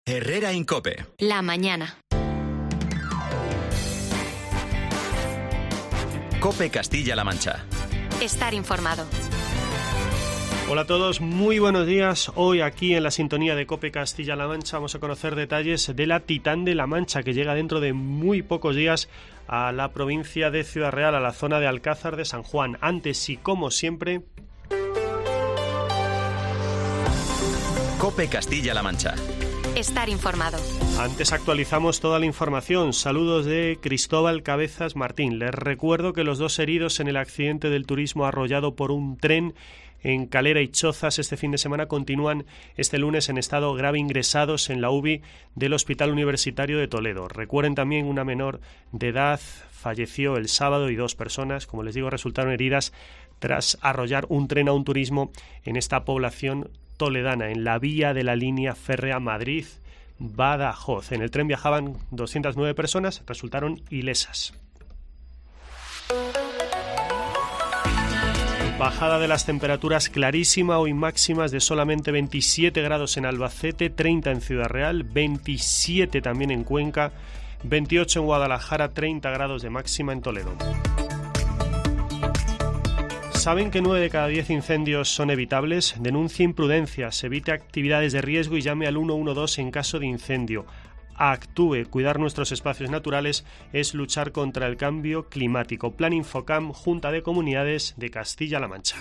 Herrera Incope. La mañana. Cope Castilla-La Mancha. Estar informado. Hola a todos, muy buenos días. Hoy aquí en la sintonía de Cope Castilla-La Mancha vamos a conocer detalles de la Titán de la Mancha, que llega dentro de muy pocos días a la provincia de Ciudad Real, a la zona de Alcázar de San Juan. Antes y como siempre... Cope Castilla-La Mancha. Estar informado. Antes actualizamos toda la información. Saludos de Cristóbal Cabezas Martín. Les recuerdo que los dos heridos en el accidente del turismo arrollado por un tren en Calera y Chozas este fin de semana continúan este lunes en estado grave ingresados en la UBI del Hospital Universitario de Toledo. Recuerden también una menor de edad falleció el sábado y 2 personas, como les digo, resultaron heridas tras arrollar un tren a un turismo en esta población toledana, en la vía de la línea férrea Madrid-Badajoz. En el tren viajaban 209 personas, resultaron ilesas. Bajada de las temperaturas clarísima, hoy máximas de solamente 27 grados en Albacete, 30 en Ciudad Real, 27 también en Cuenca, 28 en Guadalajara, 30 grados de máxima en Toledo. ¿Saben que 9 de cada 10 incendios son evitables? Denuncie imprudencias, evite actividades de riesgo y llame al 112 en caso de incendio. Actúe. Cuidar nuestros espacios naturales es luchar contra el cambio climático. Plan Infocam, Junta de Comunidades de Castilla-La Mancha.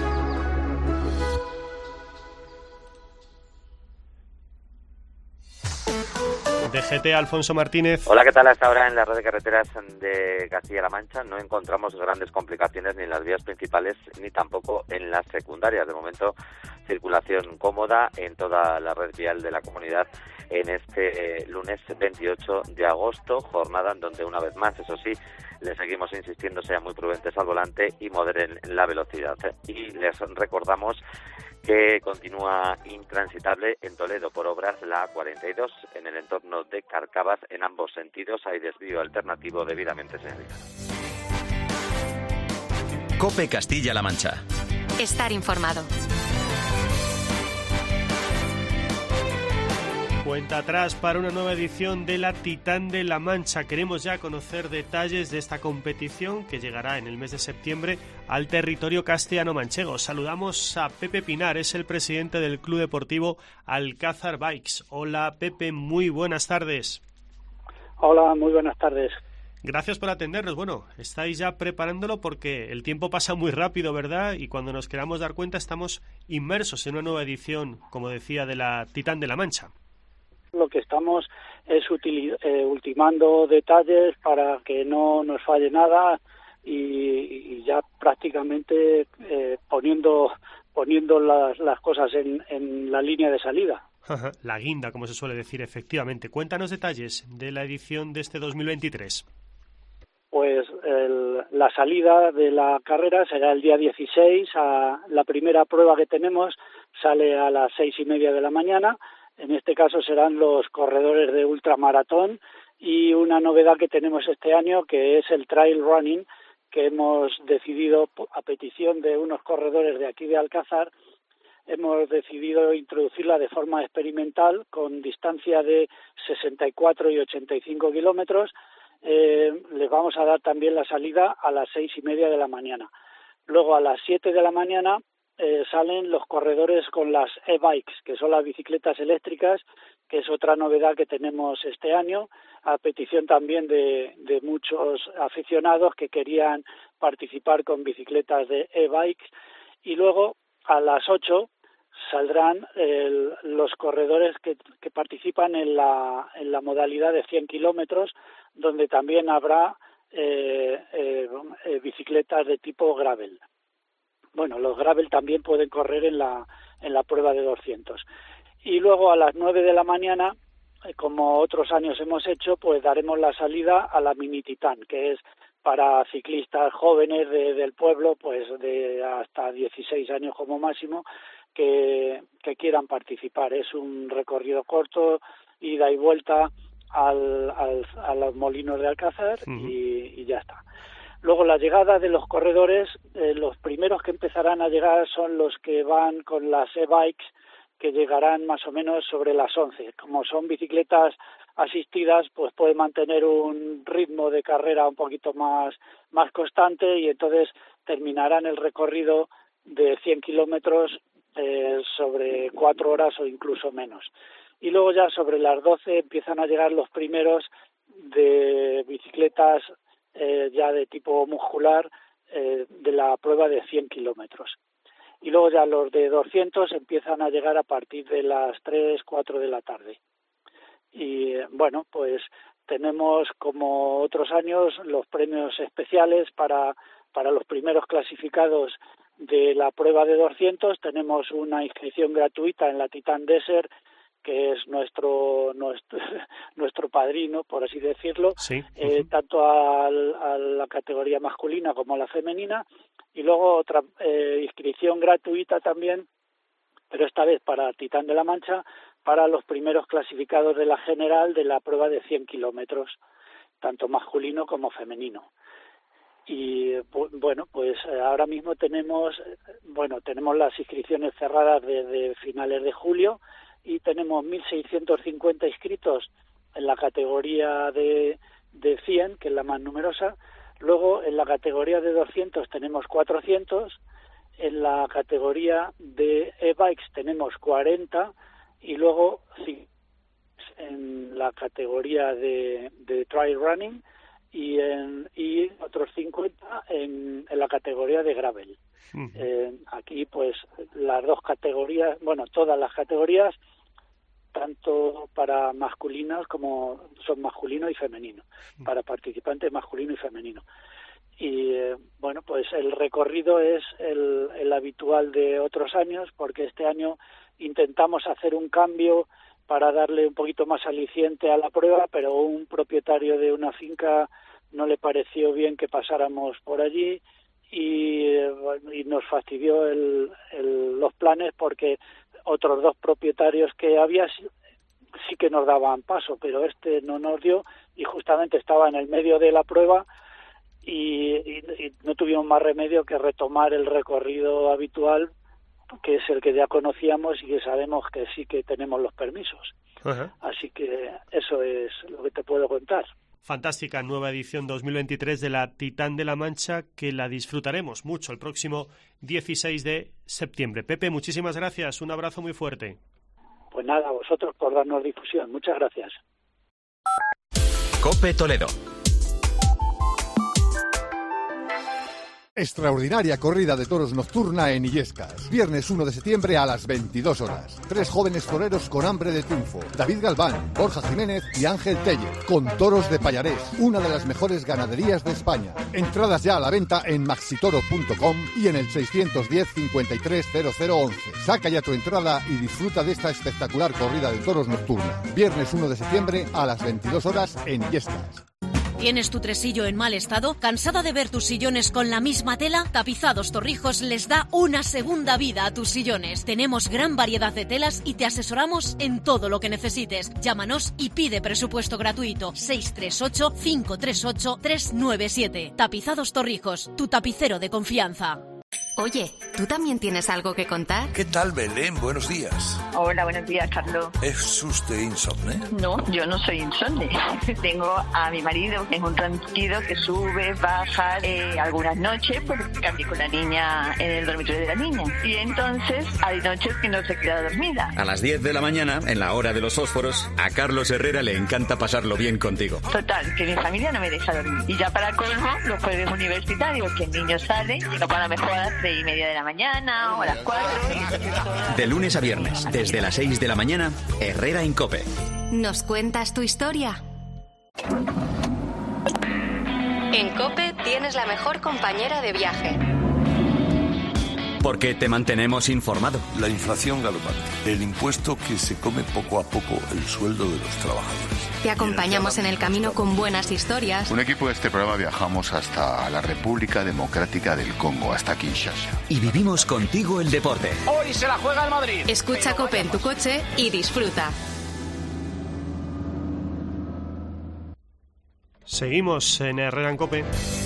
DGT, Alfonso Martínez. Hola, ¿qué tal? Hasta ahora en la red de carreteras de Castilla-La Mancha no encontramos grandes complicaciones ni en las vías principales ni tampoco en las secundarias. De momento, circulación cómoda en toda la red vial de la comunidad en este lunes 28 de agosto, jornada en donde una vez más, eso sí, les seguimos insistiendo, sean muy prudentes al volante y moderen la velocidad. Y les recordamos que continúa intransitable en Toledo por obras la A42. En el entorno de Carcabas, en ambos sentidos, hay desvío alternativo debidamente señalizado. Cope Castilla-La Mancha. Estar informado. Cuenta atrás para una nueva edición de la Titán de la Mancha. Queremos ya conocer detalles de esta competición que llegará en el mes de septiembre al territorio castellano-manchego. Saludamos a Pepe Pinar, es el presidente del Club Deportivo Alcázar Bikes. Hola Pepe, muy buenas tardes. Hola, muy buenas tardes. Gracias por atendernos. Bueno, estáis ya preparándolo porque el tiempo pasa muy rápido, ¿verdad? Y cuando nos queramos dar cuenta estamos inmersos en una nueva edición, como decía, de la Titán de la Mancha. Lo que estamos es ultimando detalles para que no nos falle nada y ya prácticamente poniendo las cosas en la línea de salida. La guinda, como se suele decir, efectivamente. Cuéntanos detalles de la edición de este 2023. Pues la salida de la carrera será el día 16. La primera prueba que tenemos sale a las 6:30 de la mañana. En este caso serán los corredores de ultramaratón y una novedad que tenemos este año que es el trail running, que hemos decidido, a petición de unos corredores de aquí de Alcázar, hemos decidido introducirla de forma experimental con distancia de 64 y 85 kilómetros. Les vamos a dar también la salida a las 6:30 de la mañana. Luego a las 7 de la mañana salen los corredores con las e-bikes, que son las bicicletas eléctricas, que es otra novedad que tenemos este año, a petición también de muchos aficionados que querían participar con bicicletas de e-bikes. Y luego a las 8 saldrán los corredores que participan en la modalidad de 100 kilómetros, donde también habrá bicicletas de tipo gravel. Bueno, los gravel también pueden correr en la prueba de 200. Y luego a las 9 de la mañana, como otros años hemos hecho, pues daremos la salida a la Mini Titán, que es para ciclistas jóvenes del pueblo, pues de hasta 16 años como máximo, que quieran participar. Es un recorrido corto, ida y vuelta a los molinos de Alcázar y ya está. Luego la llegada de los corredores, los primeros que empezarán a llegar son los que van con las e-bikes que llegarán más o menos sobre las 11. Como son bicicletas asistidas, pues puede mantener un ritmo de carrera un poquito más constante y entonces terminarán el recorrido de 100 kilómetros sobre 4 horas o incluso menos. Y luego ya sobre las 12 empiezan a llegar los primeros de bicicletas ya de tipo muscular de la prueba de 100 kilómetros. Y luego ya los de 200 empiezan a llegar a partir de las 3, 4 de la tarde. Y bueno, pues tenemos, como otros años, los premios especiales para los primeros clasificados de la prueba de 200. Tenemos una inscripción gratuita en la Titan Desert, que es nuestro padrino, por así decirlo, sí. Tanto a la categoría masculina como a la femenina, y luego otra inscripción gratuita también, pero esta vez para Titán de la Mancha, para los primeros clasificados de la general de la prueba de 100 kilómetros, tanto masculino como femenino. Y bueno, pues ahora mismo tenemos las inscripciones cerradas desde finales de julio, y tenemos 1.650 inscritos en la categoría de 100, que es la más numerosa. Luego, en la categoría de 200 tenemos 400, en la categoría de e-bikes tenemos 40, y luego en la categoría de trail running y otros 50 en la categoría de gravel. Aquí, pues, las dos categorías, todas las categorías, tanto para masculinas como son masculino y femenino, para participantes masculino y femenino. Y bueno, pues el recorrido es el habitual de otros años, porque este año intentamos hacer un cambio para darle un poquito más aliciente a la prueba, pero un propietario de una finca no le pareció bien que pasáramos por allí y nos fastidió los planes, porque otros dos propietarios que había sí que nos daban paso, pero este no nos dio, y justamente estaba en el medio de la prueba y no tuvimos más remedio que retomar el recorrido habitual, que es el que ya conocíamos y que sabemos que sí que tenemos los permisos. Uh-huh. Así que eso es lo que te puedo contar. Fantástica nueva edición 2023 de la Titán de la Mancha, que la disfrutaremos mucho el próximo 16 de septiembre. Pepe, muchísimas gracias, un abrazo muy fuerte. Pues nada, a vosotros por darnos difusión. Muchas gracias. COPE Toledo. Extraordinaria corrida de toros nocturna en Illescas. Viernes 1 de septiembre a las 22 horas. 3 jóvenes toreros con hambre de triunfo. David Galván, Borja Jiménez y Ángel Teller. Con toros de Payarés, una de las mejores ganaderías de España. Entradas ya a la venta en maxitoro.com y en el 610 53 0011. Saca ya tu entrada y disfruta de esta espectacular corrida de toros nocturna. Viernes 1 de septiembre a las 22 horas en Illescas. ¿Tienes tu tresillo en mal estado? ¿Cansada de ver tus sillones con la misma tela? Tapizados Torrijos les da una segunda vida a tus sillones. Tenemos gran variedad de telas y te asesoramos en todo lo que necesites. Llámanos y pide presupuesto gratuito. 638-538-397. Tapizados Torrijos, tu tapicero de confianza. Oye, ¿tú también tienes algo que contar? ¿Qué tal, Belén? Buenos días. Hola, buenos días, Carlos. ¿Es usted insomne? No, yo no soy insomne. Tengo a mi marido, que es un tranquilo, que sube, baja, algunas noches, porque cambié con la niña en el dormitorio de la niña. Y entonces hay noches que no se queda dormida. A las 10 de la mañana, en la hora de los fósforos, a Carlos Herrera le encanta pasarlo bien contigo. Total, que mi familia no me deja dormir. Y ya para colmo, los jueves universitarios, que el niño sale y no para mejor a las 3:30 de la mañana o a las 4. De lunes a viernes, desde las 6 de la mañana, Herrera en COPE. ¿Nos cuentas tu historia? En COPE tienes la mejor compañera de viaje. Porque te mantenemos informado. La inflación galopante, el impuesto que se come poco a poco el sueldo de los trabajadores. Te acompañamos en el camino con buenas historias. Un equipo de este programa viajamos hasta la República Democrática del Congo, hasta Kinshasa. Y vivimos contigo el deporte. Hoy se la juega el Madrid. Escucha COPE en tu coche y disfruta. Seguimos en Herrera en COPE.